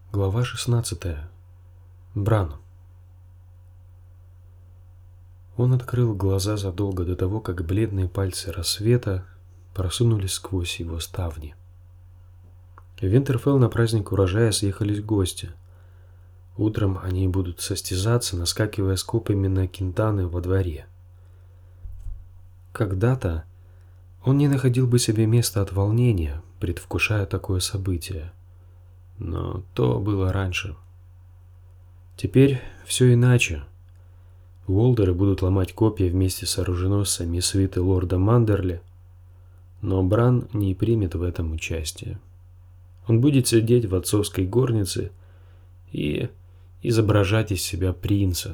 Глава 16. Бран. Он открыл глаза задолго до того, как бледные пальцы рассвета просунулись сквозь его ставни. В Винтерфелл на праздник урожая съехались гости. Утром они будут состязаться, наскакивая с копьями на кинтаны во дворе. Когда-то он не находил бы себе места от волнения, предвкушая такое событие. Но то было раньше. Теперь все иначе. Уолдеры будут ломать копья вместе с оруженосцами свиты лорда Мандерли, но Бран не примет в этом участие. Он будет сидеть в отцовской горнице и изображать из себя принца.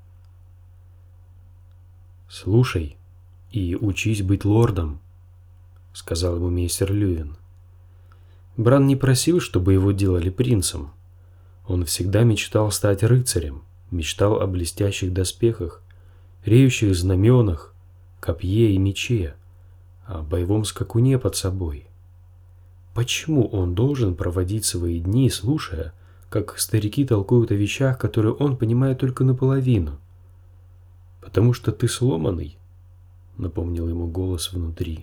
«Слушай и учись быть лордом», — сказал ему мейстер Лювин. Бран не просил, чтобы его делали принцем. Он всегда мечтал стать рыцарем, мечтал о блестящих доспехах, реющих знаменах, копье и мече, о боевом скакуне под собой. Почему он должен проводить свои дни, слушая, как старики толкуют о вещах, которые он понимает только наполовину? «Потому что ты сломанный», — напомнил ему голос внутри.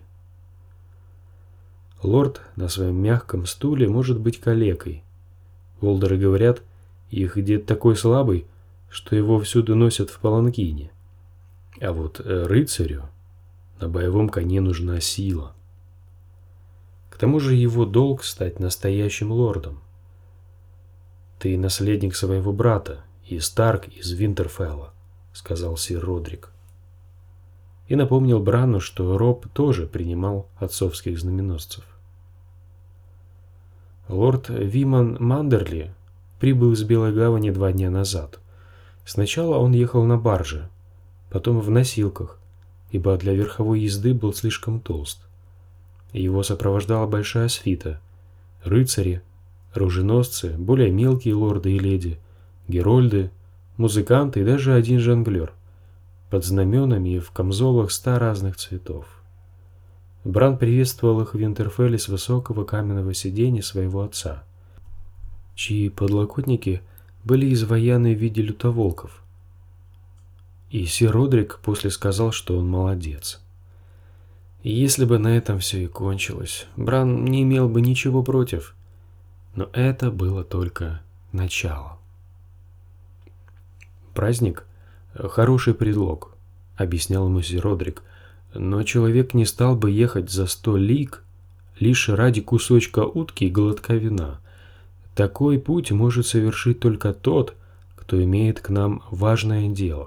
Лорд на своем мягком стуле может быть калекой. Уолдеры говорят, их дед такой слабый, что его всюду носят в паланкине. А вот рыцарю на боевом коне нужна сила. К тому же его долг стать настоящим лордом. «Ты наследник своего брата, и Старк из Винтерфелла», — сказал сир Родрик. И напомнил Брану, что Роб тоже принимал отцовских знаменосцев. Лорд Виман Мандерли прибыл из Белой Гавани 2 дня назад. Сначала он ехал на барже, потом в носилках, ибо для верховой езды был слишком толст. Его сопровождала большая свита: рыцари, оруженосцы, более мелкие лорды и леди, герольды, музыканты и даже один жонглер, под знаменами и в камзолах 100 разных цветов. Бран приветствовал их в Винтерфелле с высокого каменного сиденья своего отца, чьи подлокотники были изваяны в виде лютоволков. И сир Родрик после сказал, что он молодец. И если бы на этом все и кончилось, Бран не имел бы ничего против. Но это было только начало. «Праздник – хороший предлог», – объяснял ему сир Родрик. «Но человек не стал бы ехать за 100 лиг лишь ради кусочка утки и глотка вина. Такой путь может совершить только тот, кто имеет к нам важное дело».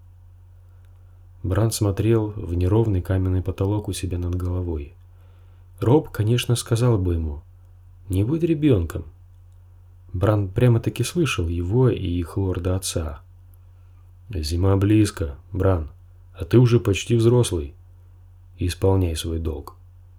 Бран смотрел в неровный каменный потолок у себя над головой. Роб, конечно, сказал бы ему: «Не будь ребенком». Бран прямо-таки слышал его и их лорда отца. «Зима близко, Бран, а ты уже почти взрослый. Исполняй свой долг».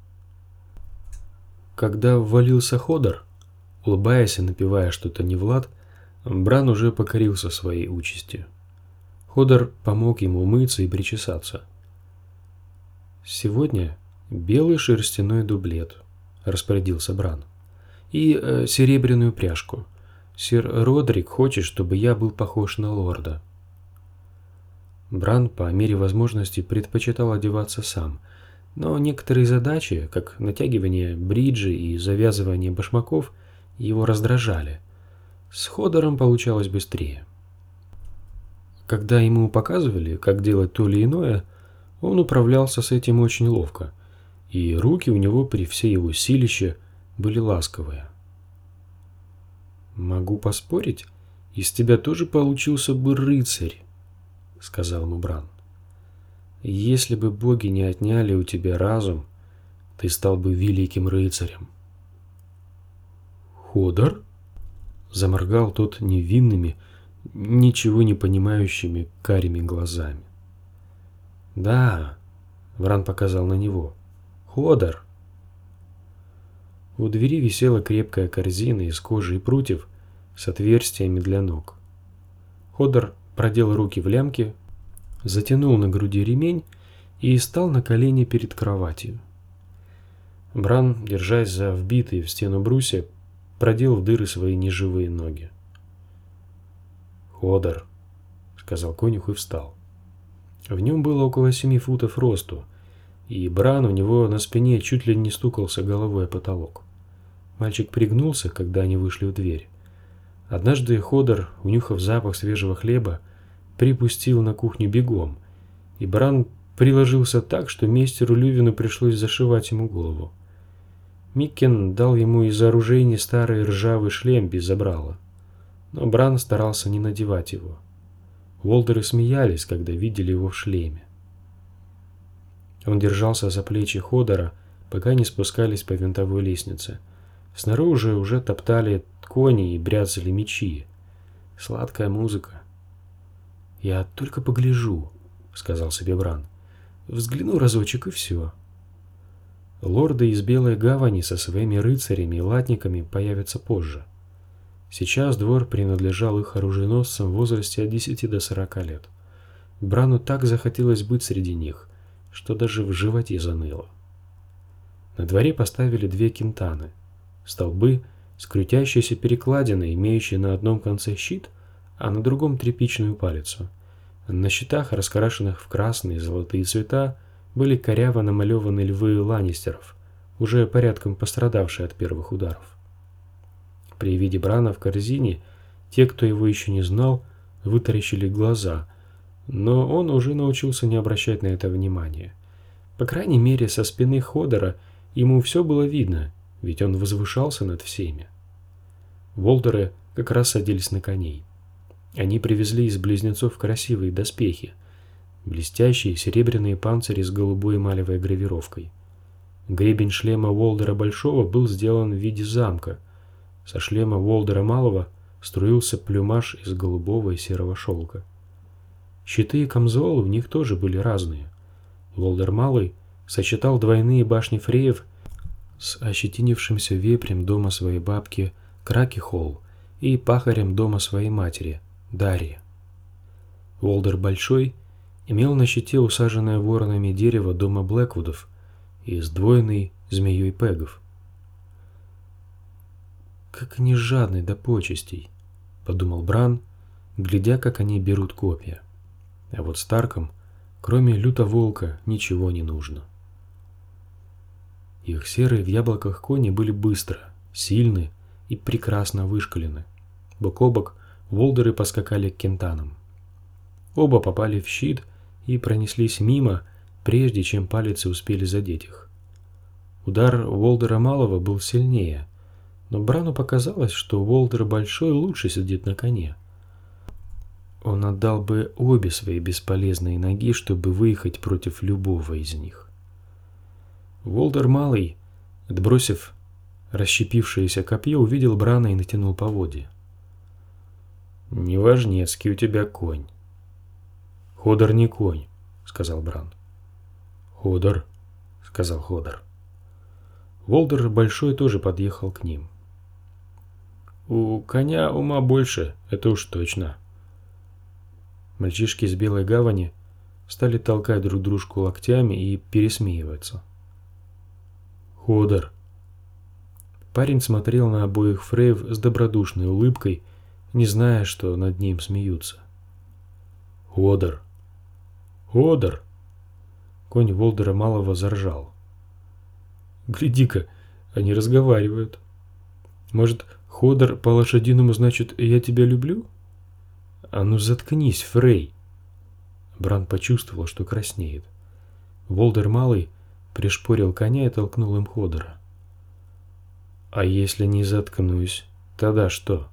Когда ввалился Ходор, улыбаясь и напевая что-то не в лад, Бран уже покорился своей участи. Ходор помог ему умыться и причесаться. «Сегодня белый шерстяной дублет», — распорядился Бран, — «и серебряную пряжку. Сир Родрик хочет, чтобы я был похож на лорда». Бран по мере возможности предпочитал одеваться сам, но некоторые задачи, как натягивание бриджи и завязывание башмаков, его раздражали. С Ходором получалось быстрее. Когда ему показывали, как делать то или иное, он управлялся с этим очень ловко, и руки у него при всей его силище были ласковые. «Могу поспорить, из тебя тоже получился бы рыцарь», — сказал ему Бран. «Если бы боги не отняли у тебя разум, ты стал бы великим рыцарем». «Ходор?» — заморгал тот невинными, ничего не понимающими карими глазами. «Да», — Бран показал на него, — «Ходор». У двери висела крепкая корзина из кожи и прутьев с отверстиями для ног. Ходор продел руки в лямки, затянул на груди ремень и стал на колени перед кроватью. Бран, держась за вбитые в стену брусья, продел в дыры свои неживые ноги. «Ходор», — сказал конюх и встал. В нем было около 7 футов росту, и Бран у него на спине чуть ли не стукался головой о потолок. Мальчик пригнулся, когда они вышли в дверь. Однажды Ходор, унюхав запах свежего хлеба, припустил на кухню бегом, и Бран приложился так, что мейстеру Лювину пришлось зашивать ему голову. Миккен дал ему из оружейни старый ржавый шлем без забрала, но Бран старался не надевать его. Волдеры смеялись, когда видели его в шлеме. Он держался за плечи Ходора, пока не спускались по винтовой лестнице. Снаружи уже топтали кони и бряцали мечи. Сладкая музыка. «Я только погляжу», — сказал себе Бран. «Взгляну разочек и все». Лорды из Белой Гавани со своими рыцарями и латниками появятся позже. Сейчас двор принадлежал их оруженосцам в возрасте от 10 до 40 лет. Брану так захотелось быть среди них, что даже в животе заныло. На дворе поставили 2 кентаны, столбы с крутящейся перекладиной, имеющие на одном конце щит, а на другом тряпичную палицу. На щитах, раскрашенных в красные и золотые цвета, были коряво намалеваны львы ланнистеров, уже порядком пострадавшие от первых ударов. При виде Брана в корзине те, кто его еще не знал, вытаращили глаза, но он уже научился не обращать на это внимания. По крайней мере, со спины Ходора ему все было видно, ведь он возвышался над всеми. Волдеры как раз садились на коней. Они привезли из близнецов красивые доспехи, блестящие серебряные панцири с голубой эмалевой гравировкой. Гребень шлема Волдера Большого был сделан в виде замка. Со шлема Волдера Малого струился плюмаж из голубого и серого шелка. Щиты и камзолы в них тоже были разные. Волдер Малый сочетал двойные башни Фреев с ощетинившимся вепрем дома своей бабки Краки-Холл и пахарем дома своей матери Дарьи. Волдер Большой имел на щите усаженное воронами дерево дома Блэквудов и сдвоенный змеей Пегов. «Как они жадны до почестей», — подумал Бран, глядя, как они берут копья. А вот Старкам, кроме лютоволка, ничего не нужно. Их серые в яблоках кони были быстро, сильны и прекрасно вышкалены. Бок о бок волдеры поскакали к кентанам. Оба попали в щит и пронеслись мимо, прежде чем палицы успели задеть их. Удар Волдера Малого был сильнее, но Брану показалось, что Волдер Большой лучше сидит на коне. Он отдал бы обе свои бесполезные ноги, чтобы выехать против любого из них. Волдер Малый, отбросив расщепившееся копье, увидел Брана и натянул поводья. «Неважнецкий у тебя конь». «Ходор не конь», — сказал Бран. «Ходор», — сказал Ходор. Волдер Большой тоже подъехал к ним. «У коня ума больше, это уж точно». Мальчишки из Белой Гавани стали толкать друг дружку локтями и пересмеиваться. «Ходор». Парень смотрел на обоих Фреев с добродушной улыбкой, не зная, что над ним смеются. «Ходор! Ходор!» Конь Волдера Малого заржал. «Гляди-ка, они разговаривают. Может, Ходор по-лошадиному значит «я тебя люблю»?» «А ну заткнись, Фрей!» Бран почувствовал, что краснеет. Волдер Малый пришпорил коня и толкнул им Ходора. «А если не заткнусь, тогда что?»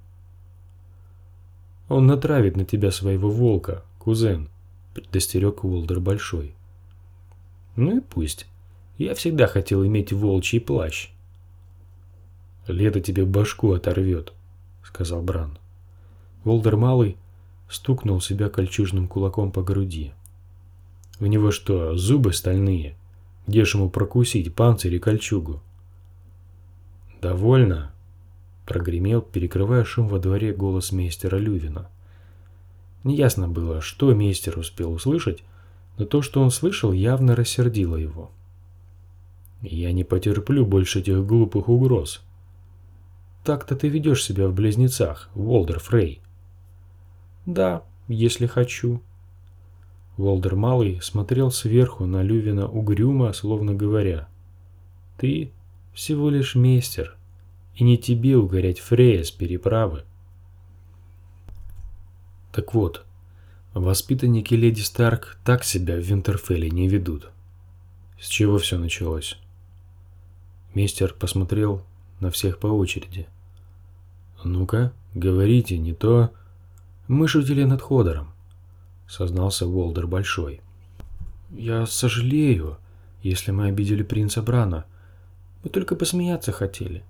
«Он натравит на тебя своего волка, кузен», — предостерег Волдер Большой. «Ну и пусть. Я всегда хотел иметь волчий плащ». «Лето тебе башку оторвет», — сказал Бран. Волдер Малый стукнул себя кольчужным кулаком по груди. «У него что, зубы стальные? Где ж ему прокусить панцирь и кольчугу?» «Довольно», — прогремел, перекрывая шум во дворе, голос мейстера Лювина. Неясно было, что мейстер успел услышать, но то, что он слышал, явно рассердило его. «Я не потерплю больше этих глупых угроз». так-то ты ведешь себя в Близнецах, Уолдер Фрей. Да, если хочу. Уолдер Малый смотрел сверху на Лювина угрюмо, словно говоря: ты всего лишь мейстер, и не тебе угорять Фрея с переправы. Так вот, воспитанники леди Старк так себя в Винтерфелле не ведут. С чего все началось? Мейстер посмотрел на всех по очереди. Ну-ка, говорите, не то... Мы шутили над Ходором, сознался Уолдер Большой. Я сожалею, если мы обидели принца Брана. Мы только посмеяться хотели.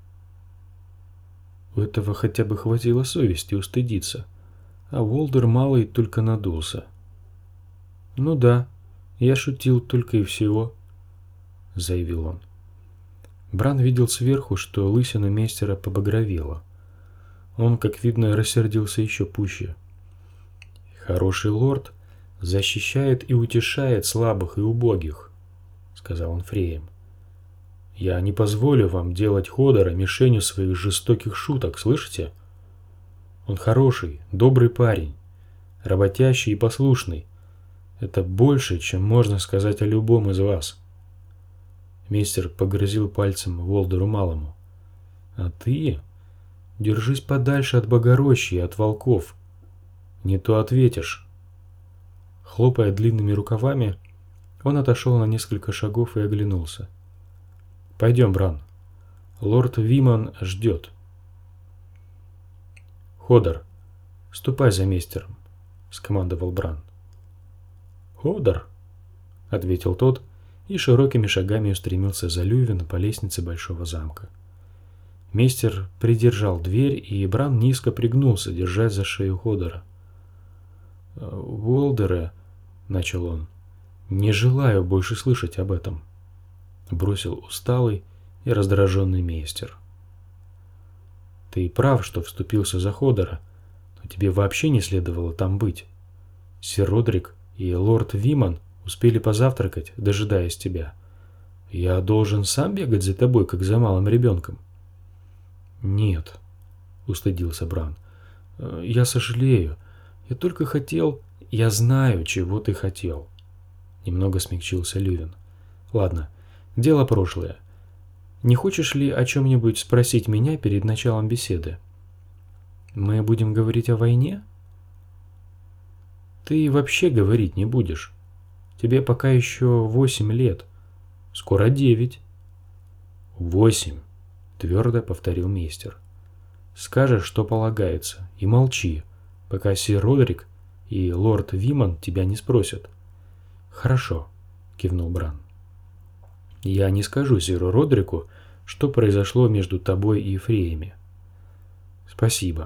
У этого хотя бы хватило совести устыдиться, а Уолдер Малый только надулся. Ну да, я шутил только и всего, заявил он. Бран видел сверху, что лысина мейстера побагровела. Он, как видно, рассердился еще пуще. «Хороший лорд защищает и утешает слабых и убогих», — сказал он фреям. «Я не позволю вам делать Ходора мишенью своих жестоких шуток, слышите? Он хороший, добрый парень, работящий и послушный. Это больше, чем можно сказать о любом из вас». Мейстер погрозил пальцем Уолдеру Малому. «А ты держись подальше от Богорощи и от волков. Не то ответишь». Хлопая длинными рукавами, он отошел на несколько шагов и оглянулся. «Пойдем, Бран. Лорд Виман ждет». «Ходор, ступай за мейстером», — скомандовал Бран. «Ходор», — ответил тот и широкими шагами устремился за Лювина по лестнице большого замка. Мейстер придержал дверь, и Бран низко пригнулся, держась за шею Ходора. «Уолдере», — начал он, — «не желаю больше слышать об этом», — бросил усталый и раздраженный мейстер. «Ты прав, что вступился за Ходора, но тебе вообще не следовало там быть. Сир Родрик и лорд Виман успели позавтракать, дожидаясь тебя. Я должен сам бегать за тобой, как за малым ребенком?» «Нет», — устыдился Бран. «Я сожалею. Я только хотел...» «Я знаю, чего ты хотел», — немного смягчился Лювин. «Ладно, дело прошлое. Не хочешь ли о чем-нибудь спросить меня перед началом беседы? Мы будем говорить о войне?» «Ты вообще говорить не будешь. Тебе пока еще 8 лет. Скоро 9. 8, твердо повторил мейстер. «Скажешь, что полагается, и молчи, пока сир Родрик и лорд Виман тебя не спросят». «Хорошо», — кивнул Бран. «Я не скажу сиру Родрику, что произошло между тобой и фреями». «Спасибо».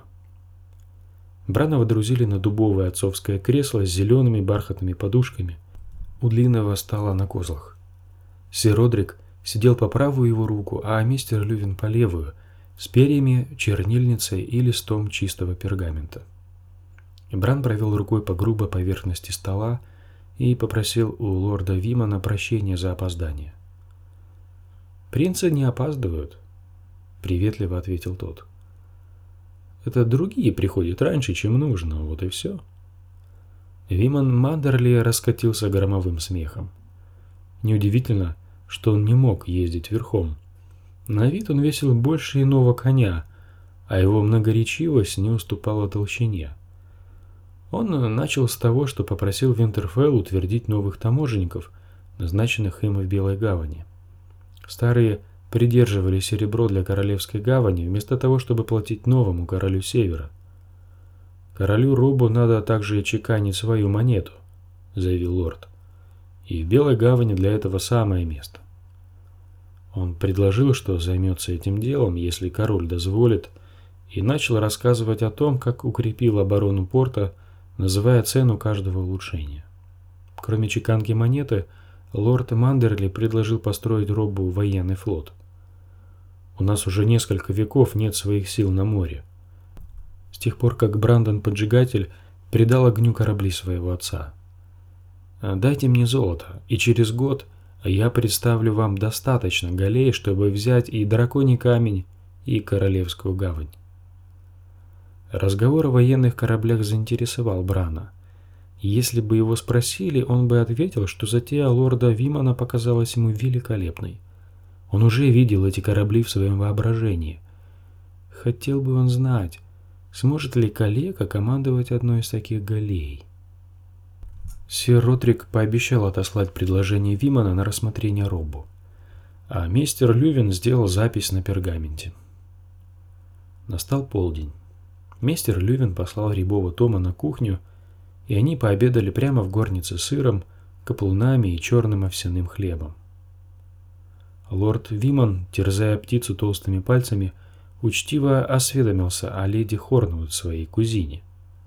Брана водрузили на дубовое отцовское кресло с зелеными бархатными подушками у длинного стола на козлах. Сир Родрик сидел по правую его руку, а мистер Лювин по левую, с перьями, чернильницей и листом чистого пергамента. Бран провел рукой по грубой поверхности стола и попросил у лорда Вимана прощения за опоздание. «Принцы не опаздывают», — приветливо ответил тот. «Это другие приходят раньше, чем нужно, вот и все». Виман Мандерли раскатился громовым смехом. Неудивительно, что он не мог ездить верхом. На вид он весил больше иного коня, а его многоречивость не уступала толщине. Он начал с того, что попросил Винтерфелл утвердить новых таможенников, назначенных им в Белой гавани. Старые придерживали серебро для Королевской гавани вместо того, чтобы платить новому королю Севера. «Королю Робу надо также чеканить свою монету», — заявил лорд. «И в Белой гавани для этого самое место». Он предложил, что займется этим делом, если король дозволит, и начал рассказывать о том, как укрепил оборону порта, называя цену каждого улучшения. Кроме чеканки монеты, лорд Мандерли предложил построить Робу военный флот. «У нас уже несколько веков нет своих сил на море. С тех пор, как Брандон Поджигатель предал огню корабли своего отца. Дайте мне золото, и через год я представлю вам достаточно галей, чтобы взять и драконий камень, и Королевскую гавань. Разговор о военных кораблях заинтересовал Брана. Если бы его спросили, он бы ответил, что затея лорда Вимана показалась ему великолепной. Он уже видел эти корабли в своем воображении. Хотел бы он знать, сможет ли калека командовать одной из таких галей. Сир Родрик пообещал отослать предложение Вимана на рассмотрение Роббу, а мистер Лювин сделал запись на пергаменте. Настал полдень. Мистер Лювин послал рябого Тома на кухню, и они пообедали прямо в горнице сыром, каплунами и черным овсяным хлебом. Лорд Виман, терзая птицу толстыми пальцами, учтиво осведомился о леди Хорнвуд, своей кузине.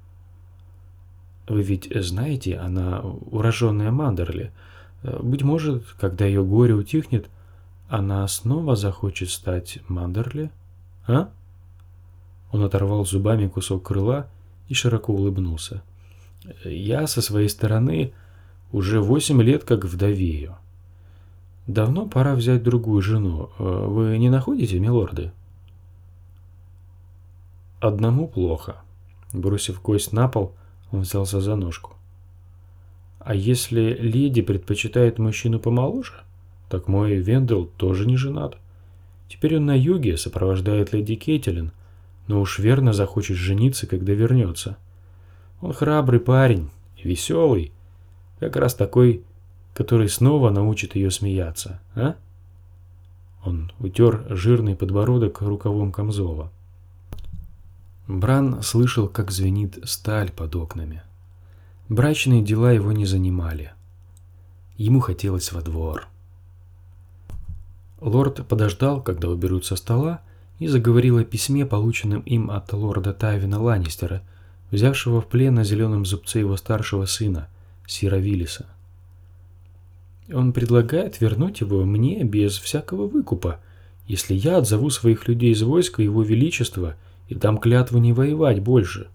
«Вы ведь знаете, она уроженная Мандерли. Быть может, когда ее горе утихнет, она снова захочет стать Мандерли, а?» Он оторвал зубами кусок крыла и широко улыбнулся. «Я со своей стороны уже 8 лет как вдовею. Давно пора взять другую жену. Вы не находите, милорды?» «Одному плохо». Бросив кость на пол, он взялся за ножку. «А если леди предпочитает мужчину помоложе, так мой Вендел тоже не женат. Теперь он на юге, сопровождает леди Кейтилин, но уж верно захочет жениться, когда вернется. Он храбрый парень, веселый, как раз такой, который снова научит ее смеяться, а?» Он утер жирный подбородок рукавом камзола. Бран слышал, как звенит сталь под окнами. Брачные дела его не занимали. Ему хотелось во двор. Лорд подождал, когда уберут со стола, и заговорил о письме, полученном им от лорда Тайвина Ланнистера, взявшего в плен на зеленом зубце его старшего сына, сира Виллиса. Он предлагает вернуть его мне без всякого выкупа, если я отзову своих людей из войска его величества и дам клятву не воевать больше.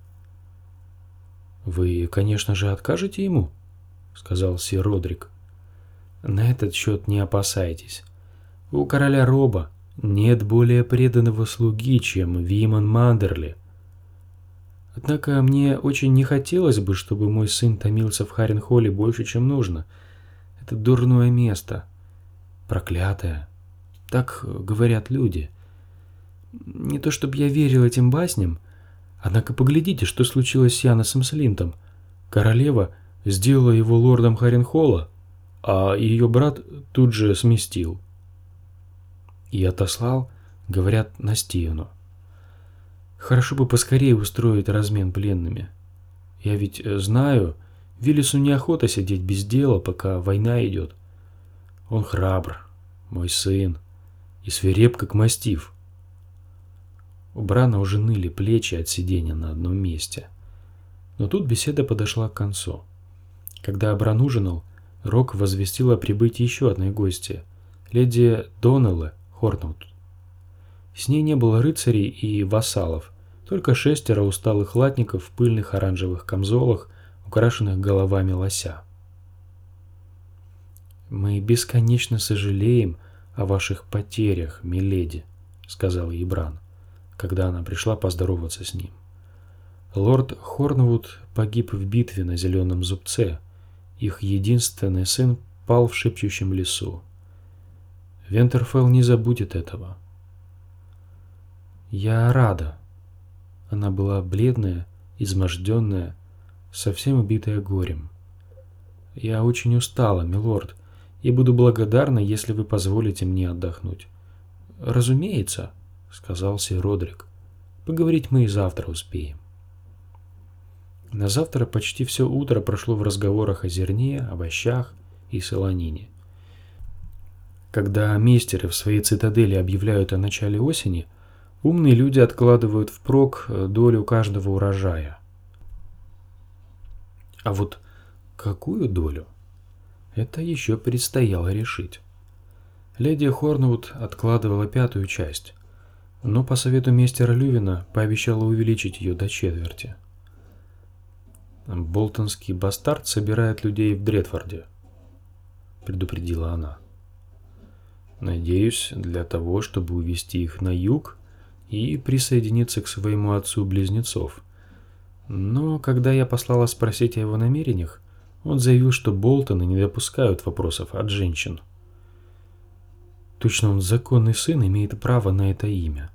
«Вы, конечно же, откажете ему?» — сказал сир Родрик. «На этот счет не опасайтесь. У короля Роба нет более преданного слуги, чем Виман Мандерли. Однако мне очень не хотелось бы, чтобы мой сын томился в Харенхолле больше, чем нужно. Это дурное место. Проклятое. Так говорят люди. Не то чтобы я верил этим басням, однако поглядите, что случилось с Яносом Слинтом. Королева сделала его лордом Харенхолла, а ее брат тут же сместил. И отослал, говорят, на Стивену. Хорошо бы поскорее устроить размен пленными. Я ведь знаю, Виллису неохота сидеть без дела, пока война идет. Он храбр, мой сын, и свиреп, как мастиф. У Брана уже ныли плечи от сидения на одном месте. Но тут беседа подошла к концу. Когда Бран ужинал, Рок возвестил о прибытии еще одной гости, леди Доннеллы Хорнвуд. С ней не было рыцарей и вассалов, только 6 усталых латников в пыльных оранжевых камзолах, украшенных головами лося. «Мы бесконечно сожалеем о ваших потерях, миледи», — сказал ей Бран, когда она пришла поздороваться с ним. «Лорд Хорнвуд погиб в битве на Зеленом зубце. Их единственный сын пал в шепчущем лесу. Вентерфелл не забудет этого». «Я рада». Она была бледная, изможденная, совсем убитая горем. «Я очень устала, милорд, и буду благодарна, если вы позволите мне отдохнуть». «Разумеется», — сказал сир Родрик. «Поговорить мы и завтра успеем». На завтра почти все утро прошло в разговорах о зерне, овощах и солонине. Когда мейстеры в своей цитадели объявляют о начале осени, умные люди откладывают впрок долю каждого урожая. А вот какую долю? Это еще предстояло решить. Леди Хорнвуд откладывала 1/5 часть, но по совету мистера Лювина пообещала увеличить ее до 1/4. «Болтонский бастард собирает людей в Дретфорде», — предупредила она. «Надеюсь, для того, чтобы увести их на юг и присоединиться к своему отцу-близнецов. Но когда я послала спросить о его намерениях, он заявил, что Болтоны не допускают вопросов от женщин. Точно он законный сын имеет право на это имя.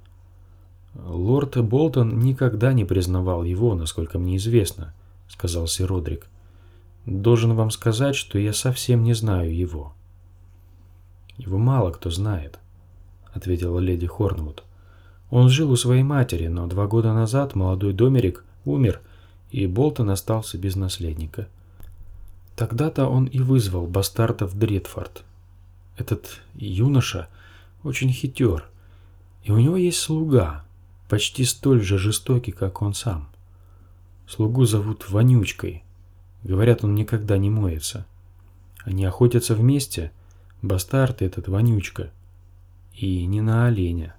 Лорд Болтон никогда не признавал его, насколько мне известно, сказал сэр Родрик. Должен вам сказать, что я совсем не знаю его. Его мало кто знает, ответила леди Хорнвуд. Он жил у своей матери, но 2 года назад молодой Домерик умер, и Болтон остался без наследника. Тогда-то он и вызвал бастарда в Дредфорд. Этот юноша очень хитер, и у него есть слуга, почти столь же жестокий, как он сам. Слугу зовут Вонючкой. Говорят, он никогда не моется. Они охотятся вместе, бастард и этот Вонючка, и не на оленя.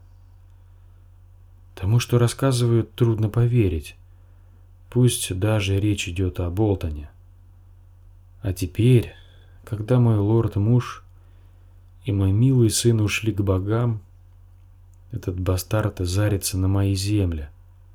Тому, что рассказывают, трудно поверить, пусть даже речь идет о Болтоне. А теперь, когда мой лорд-муж и мой милый сын ушли к богам, этот бастард зарится на мои земли.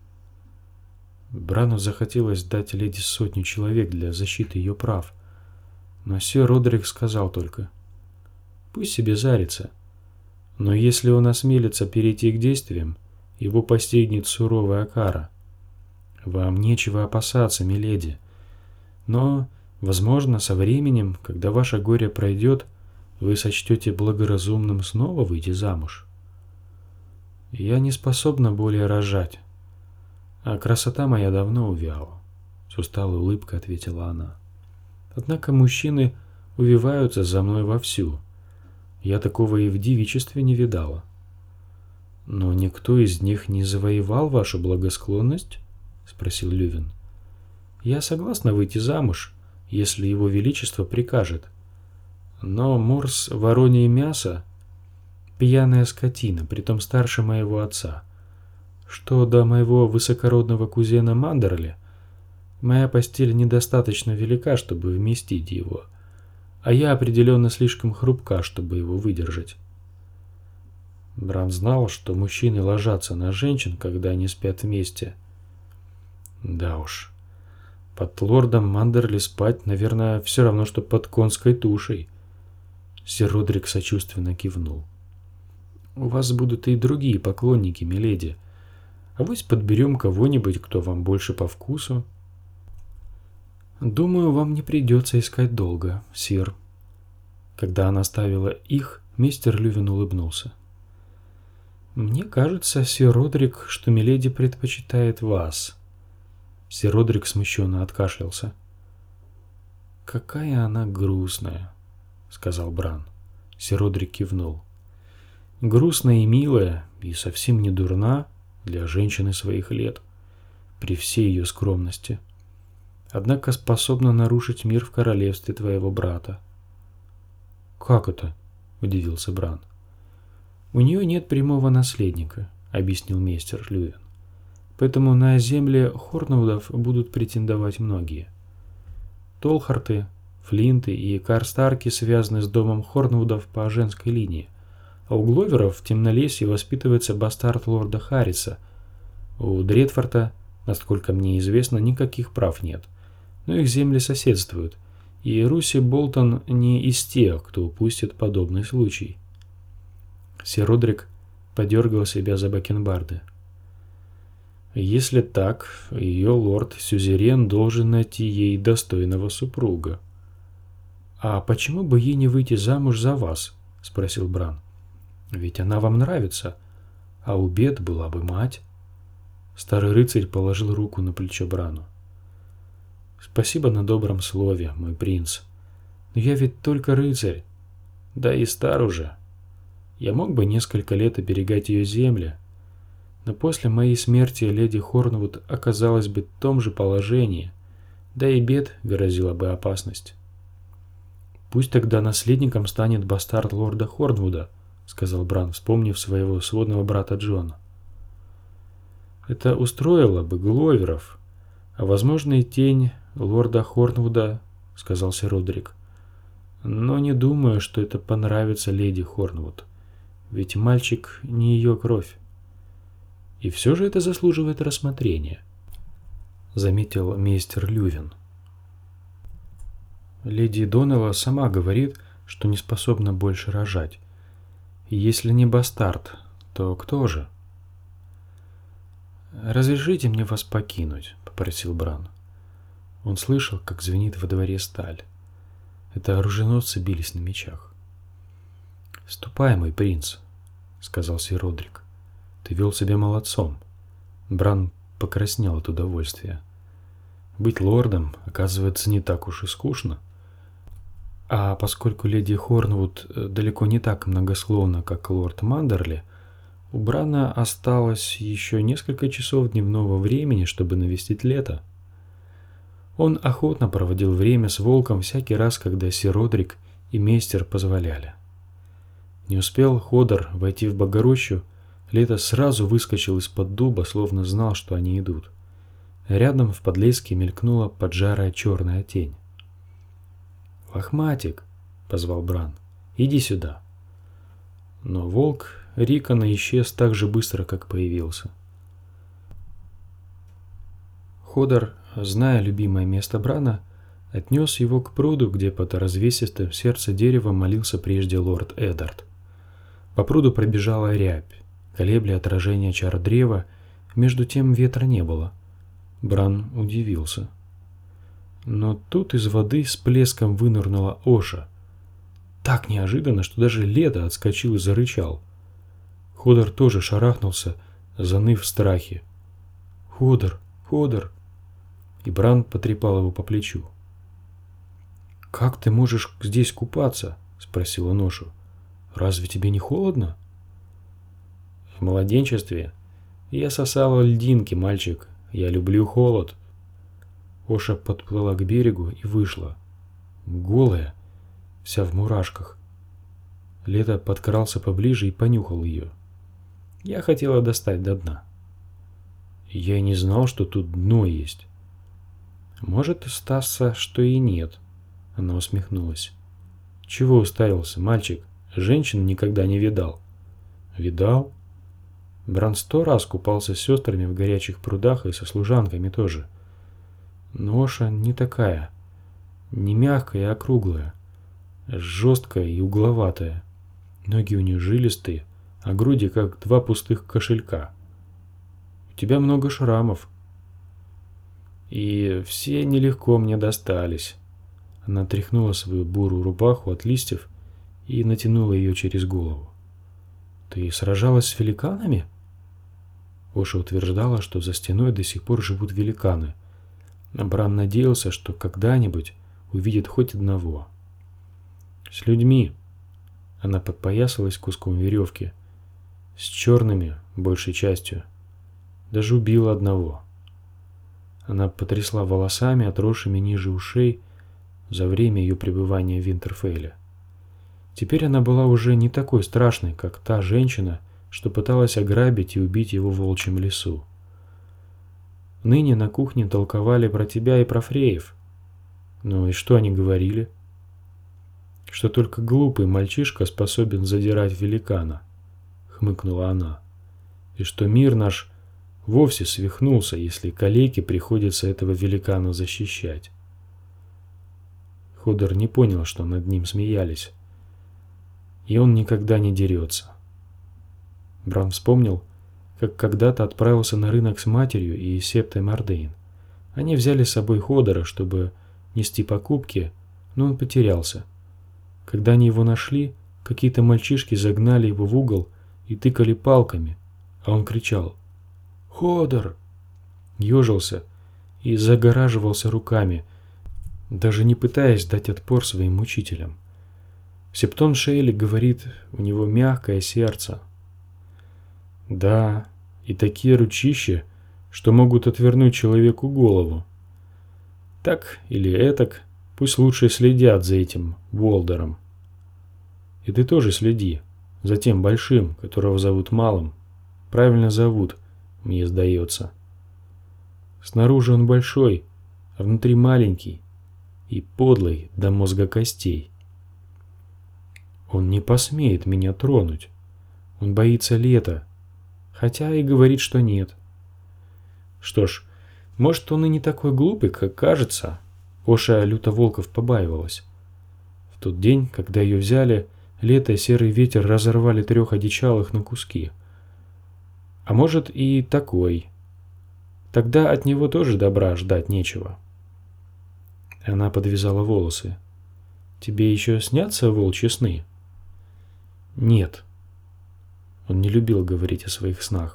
Брану захотелось дать леди 100 человек для защиты ее прав, но сэр Родрик сказал только: «Пусть себе зарится, но если он осмелится перейти к действиям, его постигнет суровая кара. Вам нечего опасаться, миледи, но, возможно, со временем, когда ваше горе пройдет, вы сочтете благоразумным снова выйти замуж. Я не способна более рожать, а красота моя давно увяла», — с усталой улыбкой ответила она. «Однако мужчины увиваются за мной вовсю. Я такого и в девичестве не видала». «Но никто из них не завоевал вашу благосклонность?» — спросил Лювин. «Я согласна выйти замуж, если его величество прикажет. Но морс воронье мясо — пьяная скотина, притом старше моего отца. Что до моего высокородного кузена Мандерли, моя постель недостаточно велика, чтобы вместить его, а я определенно слишком хрупка, чтобы его выдержать». Бран знал, что мужчины ложатся на женщин, когда они спят вместе. Да уж, под лордом Мандерли спать, наверное, все равно, что под конской тушей. Сэр Родрик сочувственно кивнул. «У вас будут и другие поклонники, миледи. Авось подберем кого-нибудь, кто вам больше по вкусу». «Думаю, вам не придется искать долго, сир». Когда она ставила их, мистер Лювин улыбнулся. «Мне кажется, сэр Родрик, что миледи предпочитает вас». Сэр Родрик смущенно откашлялся. «Какая она грустная», — сказал Бран. Сэр Родрик кивнул. «Грустная и милая, и совсем не дурна для женщины своих лет, при всей ее скромности. Однако способна нарушить мир в королевстве твоего брата». «Как это?» — удивился Бран. «У нее нет прямого наследника», — объяснил мистер Лювин. «Поэтому на земле Хорнвудов будут претендовать многие. Толхарты, Флинты и Карстарки связаны с домом Хорнвудов по женской линии, а у Гловеров в Темнолесье воспитывается бастард лорда Харриса. У Дредфорда, насколько мне известно, никаких прав нет, но их земли соседствуют, и Руси Болтон не из тех, кто упустит подобный случай». Сэр Родрик подергал себя за бакенбарды. «Если так, ее лорд-сюзерен должен найти ей достойного супруга». «А почему бы ей не выйти замуж за вас?» — спросил Бран. «Ведь она вам нравится, а у бед была бы мать». Старый рыцарь положил руку на плечо Брану. «Спасибо на добром слове, мой принц. Но я ведь только рыцарь, да и стар уже. Я мог бы несколько лет оберегать ее земли, но после моей смерти леди Хорнвуд оказалась бы в том же положении, да и бед грозила бы опасность». «Пусть тогда наследником станет бастард лорда Хорнвуда», — сказал Бран, вспомнив своего сводного брата Джона. «Это устроило бы Гловеров, а возможно и тень лорда Хорнвуда», — сказал сэр Родрик. «Но не думаю, что это понравится леди Хорнвуд, ведь мальчик не ее кровь». И все же это заслуживает рассмотрения, заметил мейстер Лювин. Леди Доннелла сама говорит, что не способна больше рожать. И если не бастард, то кто же? «Разрешите мне вас покинуть», — попросил Бран. Он слышал, как звенит во дворе сталь. Это оруженосцы бились на мечах. «Ступай, мой принц», — сказал сир Родрик. «Ты вел себя молодцом». Бран покраснел от удовольствия. Быть лордом, оказывается, не так уж и скучно. А поскольку леди Хорнвуд далеко не так многословна, как лорд Мандерли, у Брана осталось еще несколько часов дневного времени, чтобы навестить лето. Он охотно проводил время с волком всякий раз, когда сир Родрик и мейстер позволяли. Не успел Ходор войти в Богорощу, Лето сразу выскочил из-под дуба, словно знал, что они идут. Рядом в подлеске мелькнула поджарая черная тень. «Лохматик!» — позвал Бран. «Иди сюда!» Но волк Рикона исчез так же быстро, как появился. Ходор, зная любимое место Брана, отнес его к пруду, где под развесистым сердце дерева молился прежде лорд Эдард. По пруду пробежала рябь, колебля отражение чар древа, между тем ветра не было. Бран удивился. Но тут из воды с плеском вынырнула Оша. Так неожиданно, что даже Лето отскочил и зарычал. Ходор тоже шарахнулся, заныв в страхе. «Ходор! Ходор!» И Бран потрепал его по плечу. «Как ты можешь здесь купаться?» — спросил он Ошу. «Разве тебе не холодно?» «В младенчестве я сосала льдинки, мальчик. Я люблю холод». Оша подплыла к берегу и вышла. Голая, вся в мурашках. Лето подкрался поближе и понюхал ее. Я хотела достать до дна. Я и не знал, что тут дно есть. Может, статься, что и нет. Она усмехнулась. Чего уставился, мальчик? Женщин никогда не видал. Видал? Бран 100 раз купался с сестрами в горячих прудах и со служанками тоже. Но Оша не такая. Не мягкая, а округлая. Жесткая и угловатая. Ноги у нее жилистые, а груди как 2 пустых кошелька. У тебя много шрамов. И все нелегко мне достались. Она тряхнула свою бурую рубаху от листьев и натянула ее через голову. Ты сражалась с великанами? Оша утверждала, что за стеной до сих пор живут великаны. Бран надеялся, что когда-нибудь увидит хоть одного. С людьми. Она подпоясалась куском веревки. С черными, большей частью. Даже убила одного. Она потрясла волосами, отросшими ниже ушей, за время ее пребывания в Винтерфейле. Теперь она была уже не такой страшной, как та женщина, что пыталась ограбить и убить его в волчьем лесу. Ныне на кухне толковали про тебя и про фреев. Ну и что они говорили? Что только глупый мальчишка способен задирать великана, хмыкнула она. И что мир наш вовсе свихнулся, если калеке приходится этого великана защищать. Ходор не понял, что над ним смеялись. И он никогда не дерется. Бран вспомнил, как когда-то отправился на рынок с матерью и Септой Мордейн. Они взяли с собой Ходора, чтобы нести покупки, но он потерялся. Когда они его нашли, какие-то мальчишки загнали его в угол и тыкали палками, а он кричал «Ходор!», ежился и загораживался руками, даже не пытаясь дать отпор своим мучителям. Септон Шейли говорит, у него мягкое сердце. Да, и такие ручища, что могут отвернуть человеку голову. Так или этак, пусть лучше следят за этим Волдером. И ты тоже следи за тем большим, которого зовут Малым. Правильно зовут, мне сдается. Снаружи он большой, а внутри маленький и подлый до мозга костей. Он не посмеет меня тронуть. Он боится лета, хотя и говорит, что нет. Что ж, может, он и не такой глупый, как кажется. Оша люто волков побаивалась. В тот день, когда ее взяли, лето и серый ветер разорвали 3 одичалых на куски. А может и такой. Тогда от него тоже добра ждать нечего. Она подвязала волосы. Тебе еще снятся волчьи сны? Нет. Он не любил говорить о своих снах.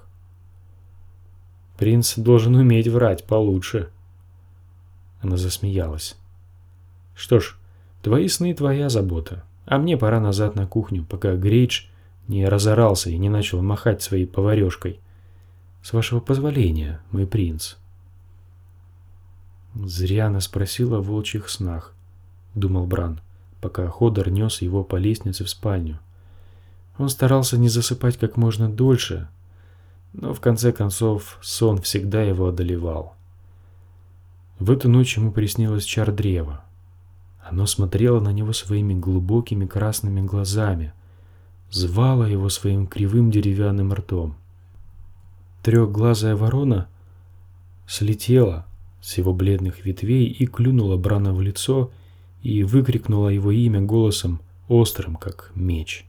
Принц должен уметь врать получше. Она засмеялась. Что ж, твои сны твоя забота, а мне пора назад на кухню, пока Грейдж не разорался и не начал махать своей поварешкой. С вашего позволения, мой принц. Зря она спросила о волчьих снах, думал Бран, пока Ходор нес его по лестнице в спальню. Он старался не засыпать как можно дольше, но в конце концов сон всегда его одолевал. В эту ночь ему приснилось чардрево. Оно смотрело на него своими глубокими красными глазами, звало его своим кривым деревянным ртом. Трехглазая ворона слетела с его бледных ветвей и клюнула Брана в лицо и выкрикнула его имя голосом острым, как меч.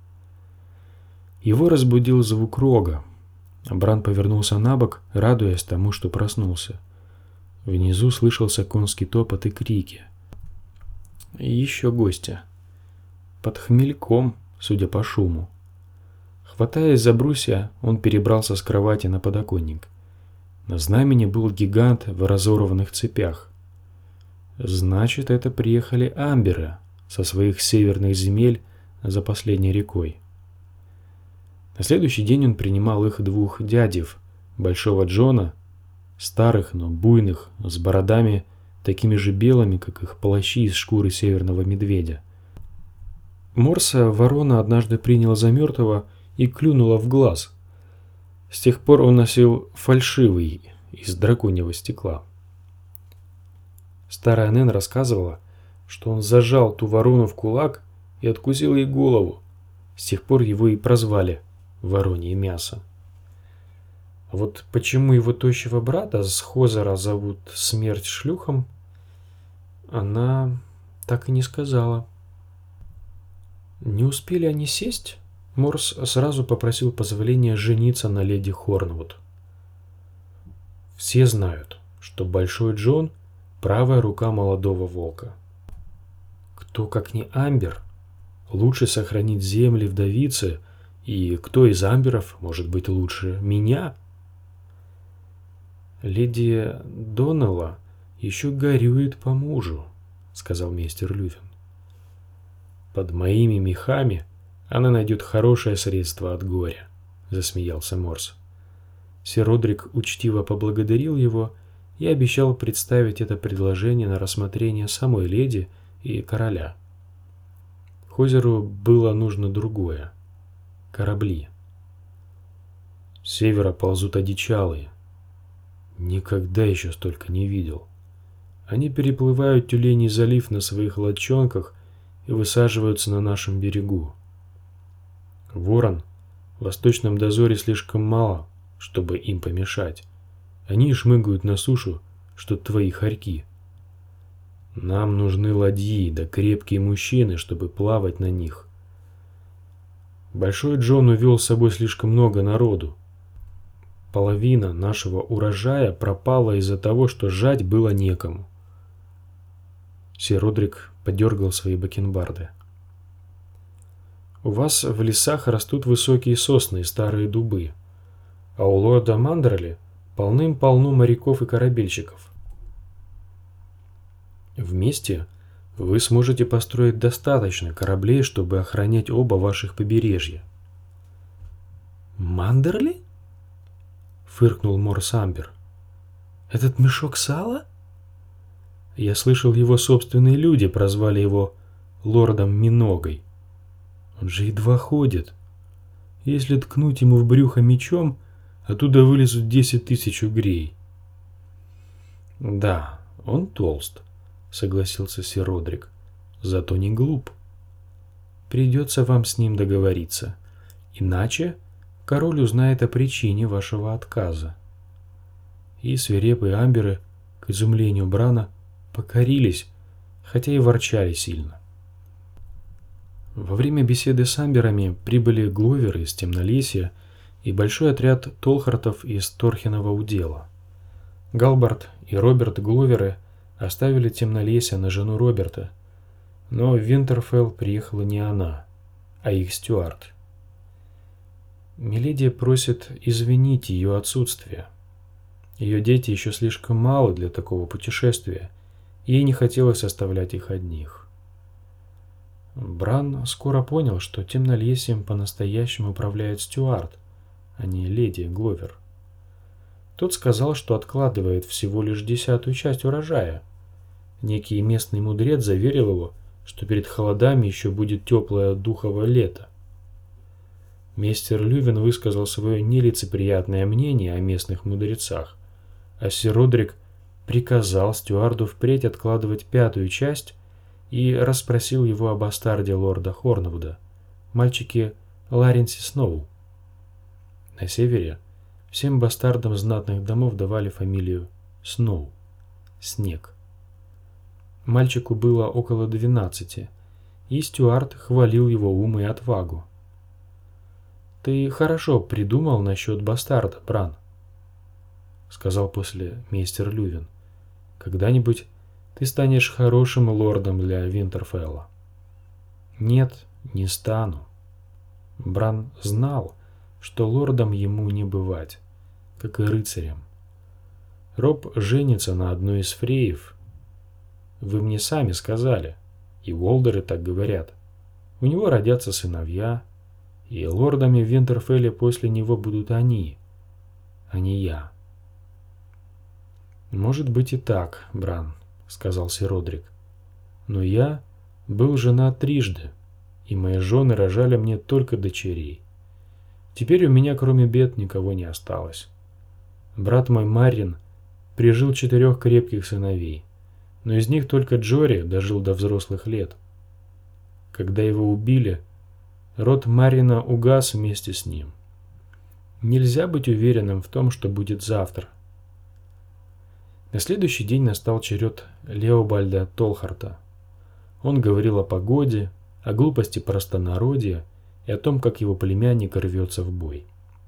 Его разбудил звук рога. Бран повернулся на бок, радуясь тому, что проснулся. Внизу слышался конский топот и крики. Еще гостя. Под хмельком, судя по шуму. Хватаясь за брусья, он перебрался с кровати на подоконник. На знамени был гигант в разорванных цепях. Значит, это приехали амберы со своих северных земель за последней рекой. На следующий день он принимал их 2 дядев, Большого Джона, старых, но буйных, с бородами такими же белыми, как их плащи из шкуры северного медведя. Морса ворона однажды приняла за мертвого и клюнула в глаз. С тех пор он носил фальшивый из драконьего стекла. Старая Нэн рассказывала, что он зажал ту ворону в кулак и откусил ей голову. С тех пор его и прозвали Воронье мясо. А вот почему его тощего брата с Хозера зовут Смерть шлюхом, она так и не сказала. Не успели они сесть, Морс сразу попросил позволения жениться на леди Хорнвуд. Все знают, что Большой Джон – правая рука молодого волка. Кто, как не Амбер, лучше сохранит земли вдовицы, и кто из амберов может быть лучше меня? Леди Доннелла еще горюет по мужу, сказал мистер Люфин. Под моими мехами она найдет хорошее средство от горя, засмеялся Морс. Сир Родрик учтиво поблагодарил его и обещал представить это предложение на рассмотрение самой леди и короля. Хозеру было нужно другое. Корабли. С севера ползут одичалые. Никогда еще столько не видел. Они переплывают Тюленей залив на своих лодчонках и высаживаются на нашем берегу. Ворон в восточном дозоре слишком мало, чтобы им помешать. Они шмыгают на сушу, что твои хорьки. Нам нужны ладьи, да крепкие мужчины, чтобы плавать на них. Большой Джон увел с собой слишком много народу. Половина нашего урожая пропала из-за того, что жать было некому. Сир Родрик подергал свои бакенбарды. У вас в лесах растут высокие сосны и старые дубы, а у лорда Мандерли полным-полно моряков и корабельщиков. Вместе вы сможете построить достаточно кораблей, чтобы охранять оба ваших побережья. Мандерли? Фыркнул Морс Амбер. Этот мешок сала? Я слышал, его собственные люди прозвали его лордом Миногой. Он же едва ходит. Если ткнуть ему в брюхо мечом, оттуда вылезут 10 000 угрей. Да, он толст, согласился сир Родрик, зато не глуп. Придется вам с ним договориться, иначе король узнает о причине вашего отказа». И свирепые амберы, к изумлению Брана, покорились, хотя и ворчали сильно. Во время беседы с амберами прибыли Гловеры из Темнолесья и большой отряд Толхартов из Торхинова удела. Галбард и Роберт Гловеры оставили Темнолесье на жену Роберта, но в Винтерфелл приехала не она, а их стюард. Миледи просит извинить ее отсутствие. Ее дети еще слишком малы для такого путешествия, и ей не хотелось оставлять их одних. Бран скоро понял, что Темнолесьем по-настоящему управляет стюард, а не леди Гловер. Тот сказал, что откладывает всего лишь 10-ю часть урожая. Некий местный мудрец заверил его, что перед холодами еще будет теплое духовое лето. Мистер Лювин высказал свое нелицеприятное мнение о местных мудрецах, а сир Родрик приказал стюарду впредь откладывать 5-ю часть и расспросил его о бастарде лорда Хорнвуда, мальчике Ларенсе Сноу. На севере всем бастардам знатных домов давали фамилию Сноу – Снег. Мальчику было около 12, и стюард хвалил его ум и отвагу. «Ты хорошо придумал насчет бастарда, Бран», — сказал после мейстер Лювин. «Когда-нибудь ты станешь хорошим лордом для Винтерфелла». «Нет, не стану». Бран знал, что лордом ему не бывать, как и рыцарем. Роб женится на одной из фреев. Вы мне сами сказали, и Уолдеры так говорят. У него родятся сыновья, и лордами в Винтерфелле после него будут они, а не я. «Может быть и так, Бран», — сказал сир Родрик. «Но я был женат трижды, и мои жены рожали мне только дочерей. Теперь у меня кроме бед никого не осталось. Брат мой Маррин прижил 4 крепких сыновей, но из них только Джори дожил до взрослых лет. Когда его убили, род Маррина угас вместе с ним. Нельзя быть уверенным в том, что будет завтра». На следующий день настал черед Леобальда Толхарта. Он говорил о погоде, о глупости простонародья и о том, как его племянник рвется в бой.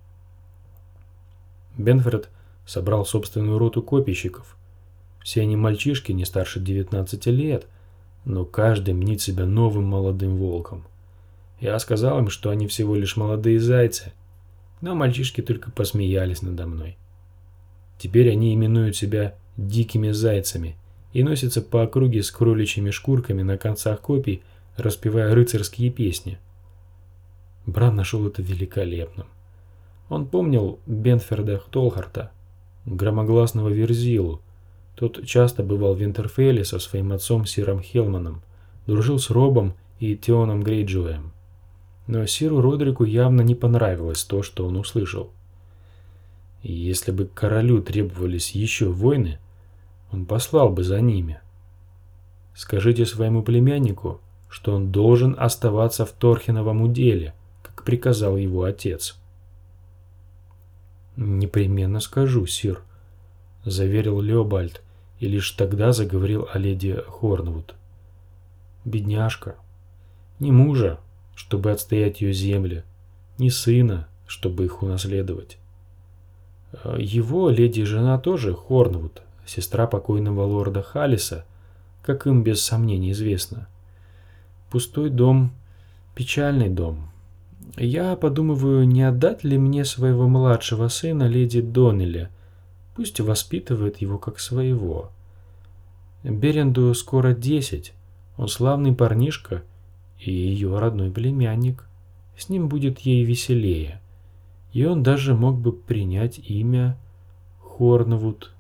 Бенфред собрал собственную роту копейщиков. Все они мальчишки не старше 19 лет, но каждый мнит себя новым молодым волком. Я сказал им, что они всего лишь молодые зайцы, но мальчишки только посмеялись надо мной. Теперь они именуют себя дикими зайцами и носятся по округе с кроличьими шкурками на концах копий, распевая рыцарские песни. Бран нашел это великолепным. Он помнил Бенферда Толхарта, громогласного Верзилу. Тот часто бывал в Винтерфелле со своим отцом сиром Хелманом, дружил с Робом и Теоном Грейджоем. Но сиру Родрику явно не понравилось то, что он услышал. И если бы королю требовались еще войны, он послал бы за ними. Скажите своему племяннику, что он должен оставаться в Торхиновом уделе, как приказал его отец. «Непременно скажу, сир», — заверил Леобальд, и лишь тогда заговорил о леди Хорнвуд. «Бедняжка. Ни мужа, чтобы отстоять ее земли, ни сына, чтобы их унаследовать. Его леди-жена тоже Хорнвуд, сестра покойного лорда Халлиса, как им без сомнения известно. Пустой дом, печальный дом. Я подумываю, не отдать ли мне своего младшего сына леди Доннелли, пусть воспитывает его как своего. Беренду скоро 10, он славный парнишка и ее родной племянник. С ним будет ей веселее, и он даже мог бы принять имя Хорнвуд.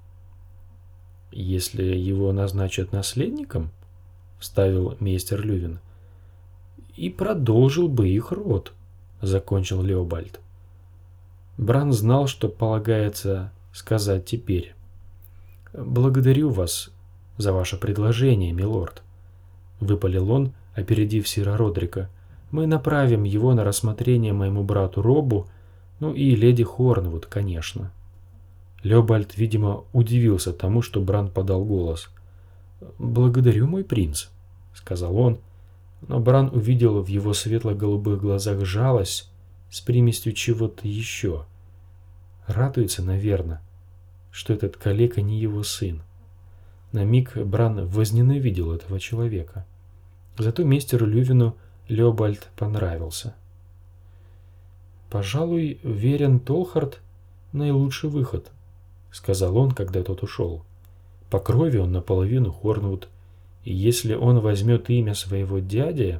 «Если его назначат наследником, — вставил мейстер Лювин, — и продолжил бы их род, — закончил Леобальд. Бран знал, что полагается сказать теперь. «Благодарю вас за ваше предложение, милорд», — выпалил он, опередив сира Родрика. «Мы направим его на рассмотрение моему брату Робу, Ну и леди Хорнвуд, конечно. Леобальд, видимо, удивился тому, что Бран подал голос. «Благодарю, мой принц», — сказал он, но Бран увидел в его светло-голубых глазах жалость с примесью чего-то еще. Радуется, наверное, что этот калека не его сын. На миг Бран возненавидел этого человека. Зато мистеру Лювину Леобальд понравился. «Пожалуй, Верен Толхард — наилучший выход», — сказал он, когда тот ушел. «По крови он наполовину Хорнвуд, и если он возьмет имя своего дяди,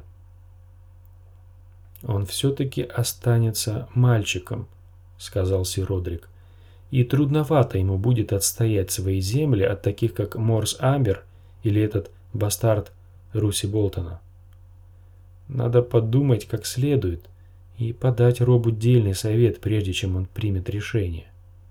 он все-таки останется мальчиком», — сказал сир Родрик. «И трудновато ему будет отстоять свои земли от таких, как Морс Амбер или этот бастард Руси Болтона. Надо подумать как следует и подать Робу дельный совет, прежде чем он примет решение.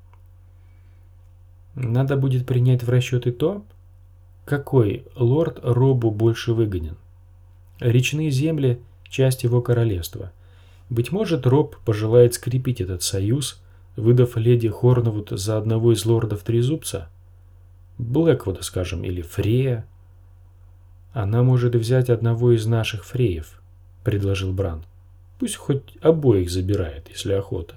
Надо будет принять в расчет и то, какой лорд Робу больше выгоден. Речные земли – часть его королевства. Быть может, Роб пожелает скрепить этот союз, выдав леди Хорнвуд за одного из лордов Трезубца, Блэквуда, скажем, или Фрея. Она может взять одного из наших Фреев, предложил Бран. Пусть хоть обоих забирает, если охота.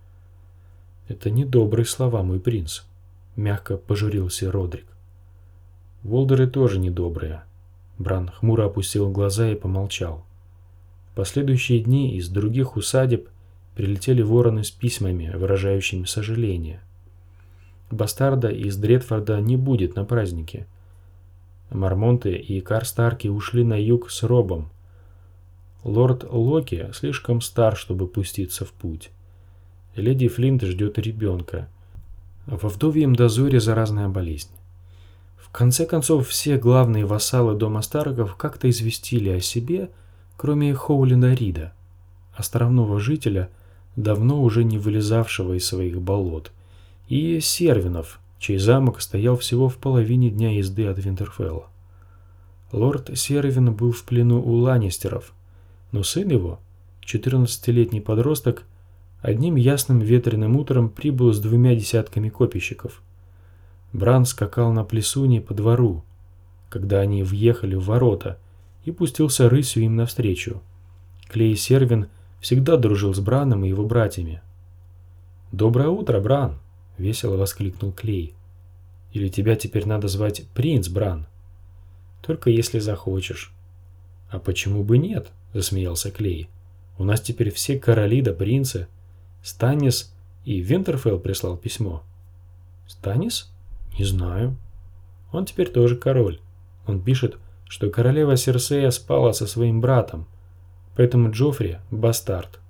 Это недобрые слова, мой принц, мягко пожурился Родрик. Волдеры тоже недобрые. Бран хмуро опустил глаза и помолчал. В последующие дни из других усадеб прилетели вороны с письмами, выражающими сожаление. Бастарда из Дредфорда не будет на празднике. Мормонты и Карстарки ушли на юг с Робом. Лорд Локи слишком стар, чтобы пуститься в путь. Леди Флинт ждет ребенка. Во вдовьем дозоре заразная болезнь. В конце концов, все главные вассалы дома Старков как-то известили о себе, кроме Хоулина Рида, островного жителя, давно уже не вылезавшего из своих болот, и Сервинов, чей замок стоял всего в половине дня езды от Винтерфелла. Лорд Сервин был в плену у Ланнистеров, но сын его, 14-летний подросток, одним ясным ветреным утром прибыл с 2 десятками копейщиков. Бран скакал на плесуне по двору, когда они въехали в ворота, и пустился рысью им навстречу. Клей Сервин всегда дружил с Браном и его братьями. «Доброе утро, Бран!» — весело воскликнул Клей. «Или тебя теперь надо звать принц Бран?» «Только если захочешь». «А почему бы нет?» — засмеялся Клей. «У нас теперь все короли да принцы. Станнис и Винтерфелл прислал письмо». «Станнис? Не знаю». «Он теперь тоже король. Он пишет, что королева Серсея спала со своим братом, поэтому Джоффри – бастард».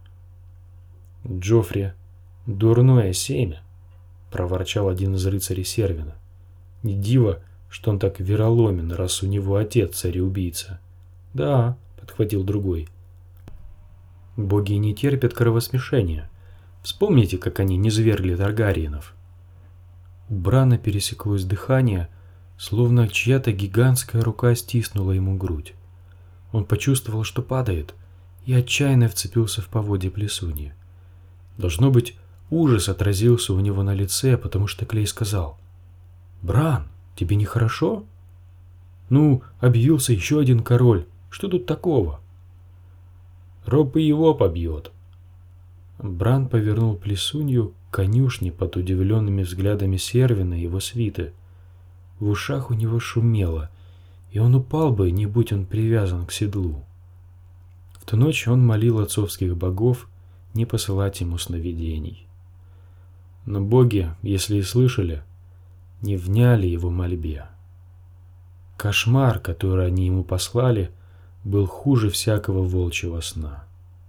«Джоффри – дурное семя», – проворчал один из рыцарей Сервина. «Не диво, что он так вероломен, раз у него отец цареубийца». «Да», – подхватил другой. «Боги не терпят кровосмешения. Вспомните, как они низвергли Таргариенов». У Брана пересеклось дыхание, словно чья-то гигантская рука стиснула ему грудь. Он почувствовал, что падает, и отчаянно вцепился в поводья плесуньи. Должно быть, ужас отразился у него на лице, потому что Клей сказал: «Бран, тебе нехорошо?» «Ну, объявился еще один король. Что тут такого?» «Роб и его побьет». Бран повернул плесунью к конюшне под удивленными взглядами Сервина и его свиты. В ушах у него шумело, и он упал бы, не будь он привязан к седлу. В ту ночь он молил отцовских богов не посылать ему сновидений. Но боги, если и слышали, не вняли его мольбе. Кошмар, который они ему послали, был хуже всякого волчьего сна.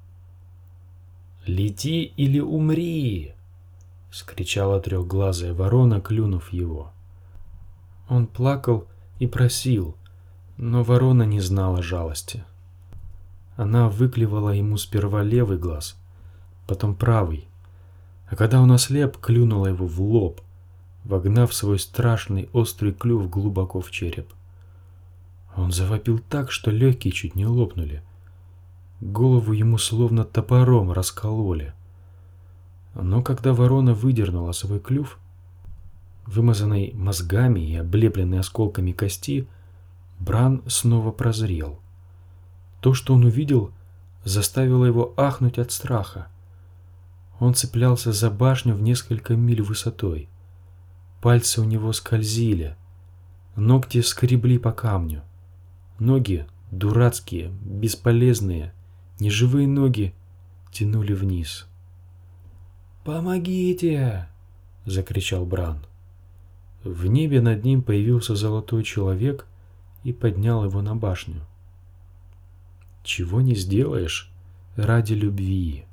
«Лети или умри!» — вскричала трехглазая ворона, клюнув его. Он плакал и просил, но ворона не знала жалости. Она выклевала ему сперва левый глаз, потом правый, а когда он ослеп, клюнула его в лоб, вогнав свой страшный острый клюв глубоко в череп. Он завопил так, что легкие чуть не лопнули. Голову ему словно топором раскололи. Но когда ворона выдернула свой клюв, вымазанный мозгами и облепленный осколками кости, Бран снова прозрел. То, что он увидел, заставило его ахнуть от страха. Он цеплялся за башню в несколько миль высотой. Пальцы у него скользили, ногти скребли по камню. Ноги, дурацкие, бесполезные, неживые ноги, тянули вниз. «Помогите!» — закричал Бран. В небе над ним появился золотой человек и поднял его на башню. «Чего не сделаешь ради любви!»